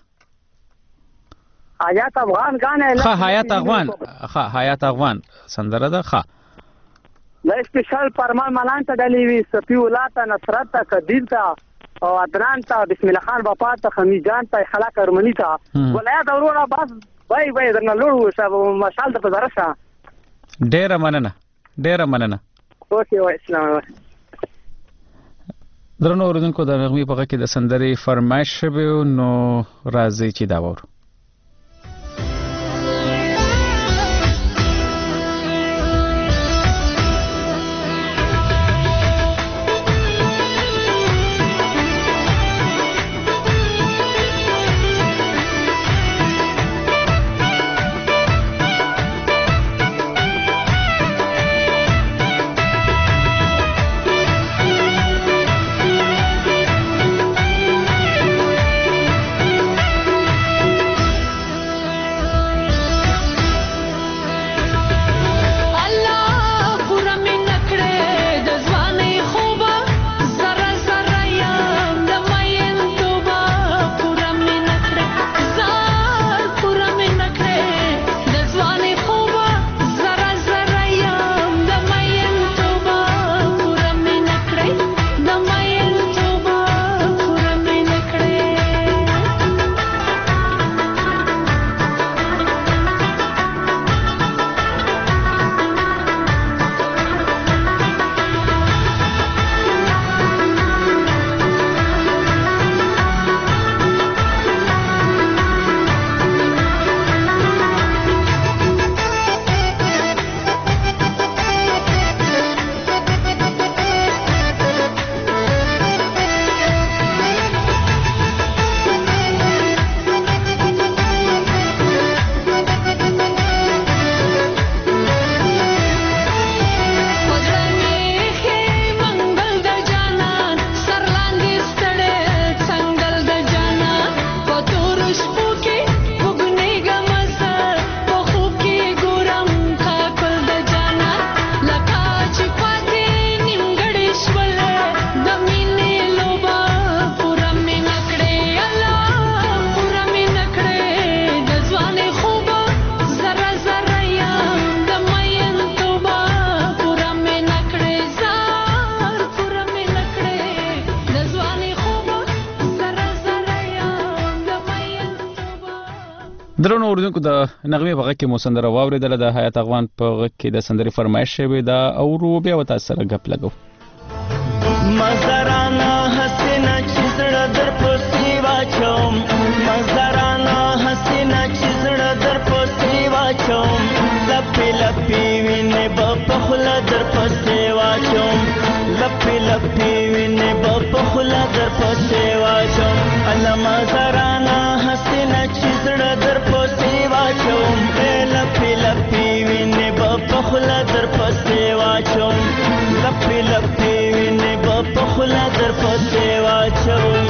حیات افغان غانه حیات افغان سندره ده ښه دا سپیشل پرمان ملان ته ډلې وي سپیولاته نصرت ته قدیر ته او ادران ته بسم الله خان بابا ته خمی جان ته خلاق ارمنی ته ولیا ضروره بس وای درنه لوړ شو مشال ته درشه ډیره مننه اوکې وای اسلام درنو اوریدونکو د نغمې په غږ کې د سندري فرمایش شوی نو راځي چې دا وره درنو اوریدونکو د نغمې په غږ کې مو سندره واورېدله د حیات افغان په غږ کې د سندرې فرمایش شوی دا او بیا ورته سره غپ لګو مزرانا حسینا چې زړه در پسې واچوم مزرانا حسینا چې زړه در پسې واچوم لپې لپې وینې په خوله در پسې واچوم لپې لپې وینې په خوله در پسې واچوم الله مزرانا حسینا چې زړه در پسې واچوم لپې لپې وینې په خوله در پسې واچوم لپې لپې وینې په خوله در پسې واچوم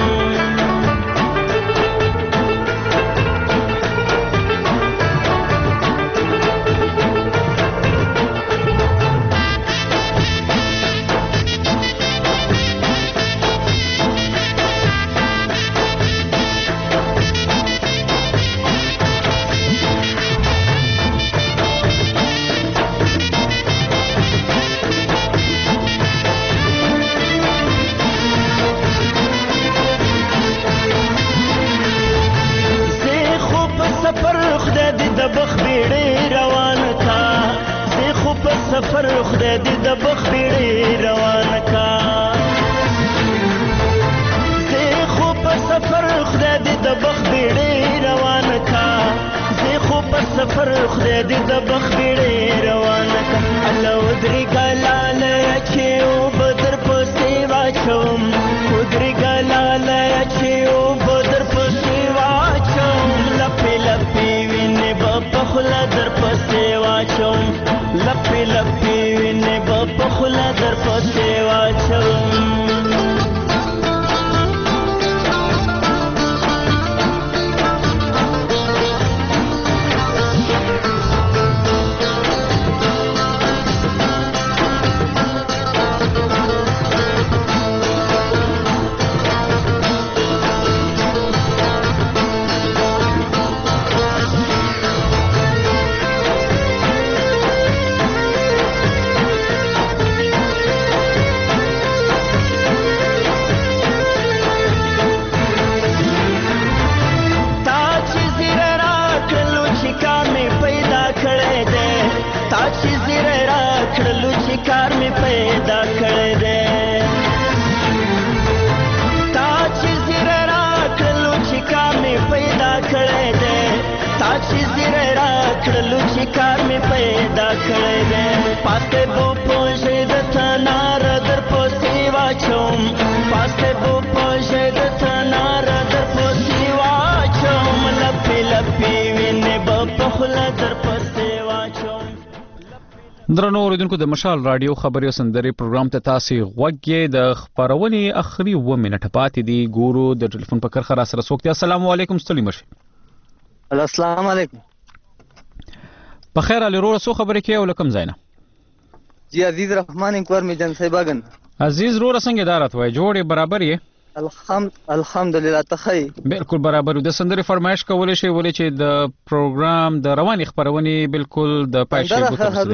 سفر خدای دې د بخبړې روان کا زه خو په سفر خدای دې د بخبړې روان کا زه خو په سفر خدای دې د بخبړې روان کا الله ودري ګلاله چې او بدر په سیوا چوم ودري ګلاله چې او بدر په سیوا چوم لپې لپې وینې په خلا در په سیوا چوم لپې لپې وینې په خلا در په سیوا چوم کار می پیدا کړی دی تا چې زیره راکړلو چې کار می پیدا کړی دی تا چې زیره راکړلو چې کار می پیدا کړی دی پاسته بو پوجې د تنار در پسې واچوم پاسته بو پوجې د تنار در پسې واچوم لپې لپې وینې په خوله در پسې واچوم درنو اوریدونکو د مشال رادیو خبري سندري پروګرام ته تاسو غوږی د خبرونې اخري و منټه پاتې دي ګورو د ټلیفون په کرخه را سره سوکته السلام علیکم ستړي مشه السلام علیکم په خیر علي رو سو خبرې کې ولکم زینا جی عزیز رحمان انکوار می جن صاحبګن عزیز رو څنګه دارت وای جوړې برابر یې الحمدلله تخی بالکل برابر د سندري فرمایش کولې شي ولې چې د پروګرام د رواني خبرونې بالکل د پایښت ګوتو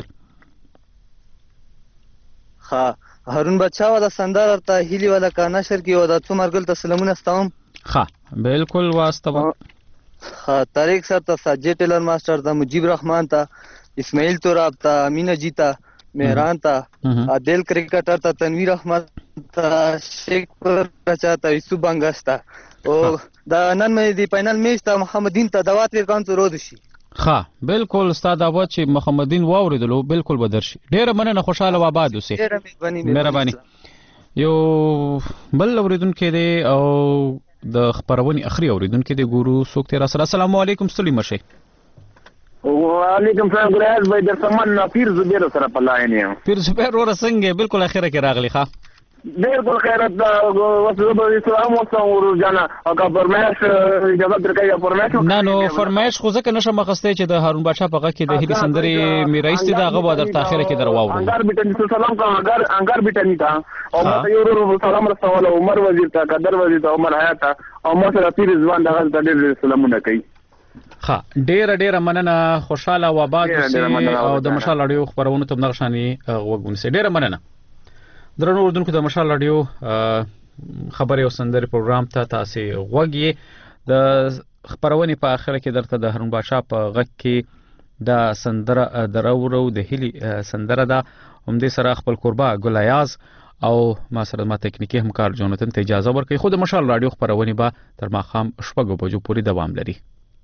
ها هارون بچا ولا سندر ته هیلی ولا کا نشر کی ودا څو مرګل ته سلامونه استوم ها بالکل واسطه ها طارق سر ته ساجد ټیلر ماستر ته مجيب رحمان ته اسماعیل توراب ته امین اجیتا مهران ته عادل کرکټر ته تنویر احمد ته شیخ رچا ته یوسف بنگستا او دا نن مې دی فائنل میچ ته محمدین ته دوات ورکان څو رود شي ها بالکل استاد اواز چې محمدین واوریدلو بالکل بدرشي ډیره مننه خوشاله و آباد اوسئ مهرباني یو بل اوریدونکو دی او د خبرونې اخري اوریدونکو دی ګورو سوکته را سره السلام علیکم ستړي مشه وعلیکم السلام ګرایز بھائی در سامان پیر زبیر سره په لاین یم پیر زبیر ور څنګه بالکل اخره کې راغلی ښا بالکل خیرت وسلو اسلام وسو جانا او کا فرمایش اجازه درکې فرمایش نو فرمایش خو ځکه نشه مخسته چې د هارون بادشاہ په کې د هلي سندري میراث دي دغه و در تاخيره کې درواورو انګار بیٹنی سلام کا انګار بیٹنی تا او ما یو سلام رسول عمر وزیر تا قدر وزیر تا عمر حیات او ما سره پیر ځوان دغه ډېر سلامونه کوي ها ډېر مننه خوشاله و آباد او د مشال اړیو خبرونه تم نغشاني وګونسه ډېر مننه درنو اردوونکو د مشال رادیو خبري او سندري پروګرام ته تاسو غوږی د خبرونې په اخر کې درته د هارون بادشاہ په غږ کې د سندره درورو د هلي سندره دا همدې سره خپل قربا ګلیاز او ما سره ما تکنیکی همکار جونتن ته اجازه ورکړي خو د مشال رادیو خبرونه به تر ماخام شپږ بجو پورې دوام لري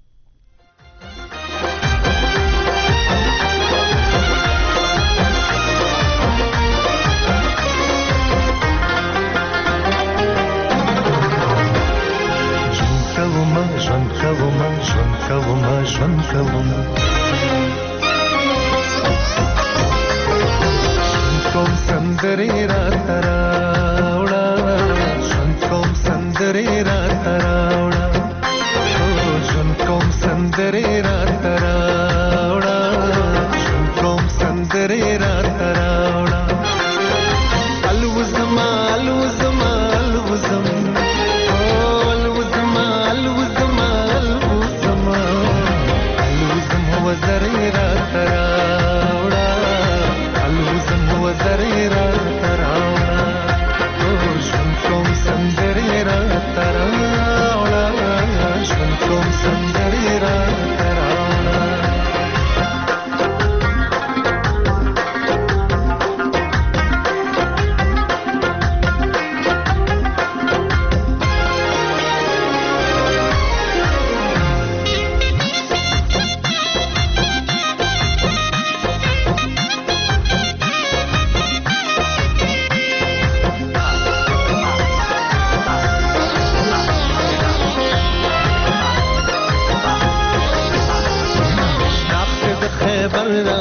ژوند کوم سندرې راته راوړه ژوند کوم سندرې راته راوړه ژوند کوم سندرې راته راوړه ژوند کوم سندرې راته راوړه الوزما الوزما الوزم زری راته راوړه الوزم و زری راته راوړه ژوند کوم سندرې راته راوړه ژوند کوم سندرې راته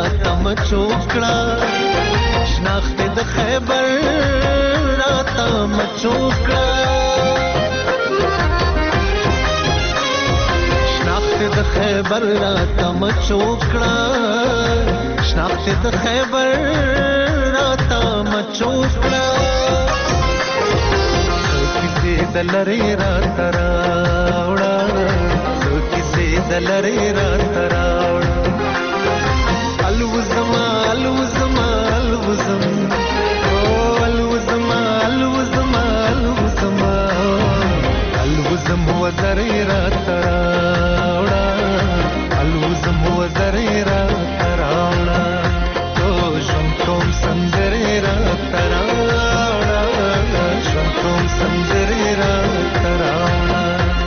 راته مچوکړه شناخت د خیبر راته مچوکړه شناخت د خیبر راته مچوکړه شناخت د خیبر راته مچوکړه کیسې د لرې راته راوړه کیسې د لرې راته راوړه الوزما الوزما الوزم الوزما الوزما الوزما الوزم وزرې راته راوړه الوزم وزرې راته راوړه ژوند کوم سندرې راته راوړه ژوند کوم سندرې راته راوړه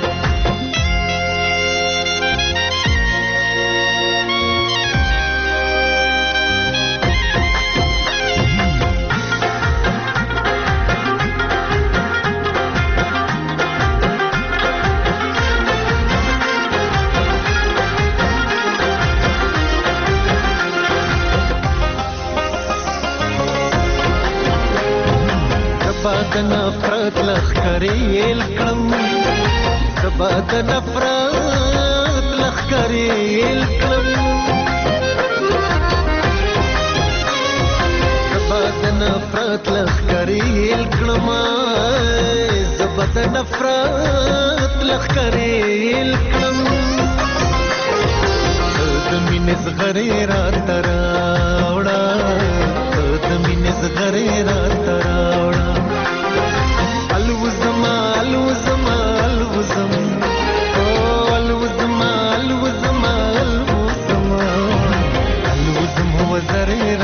د نفرت لخکرې یل کړم زبا د نفرت لخکرې یل کړم زبا د نفرت لخکرې یل کړم زبا د نفرت لخکرې یل کړم د مینې زغرې راته راوړه د مینې زغرې راته راوړه الوزما الوزما الوزم الوزما الوزما الوزما الوزم هو زرير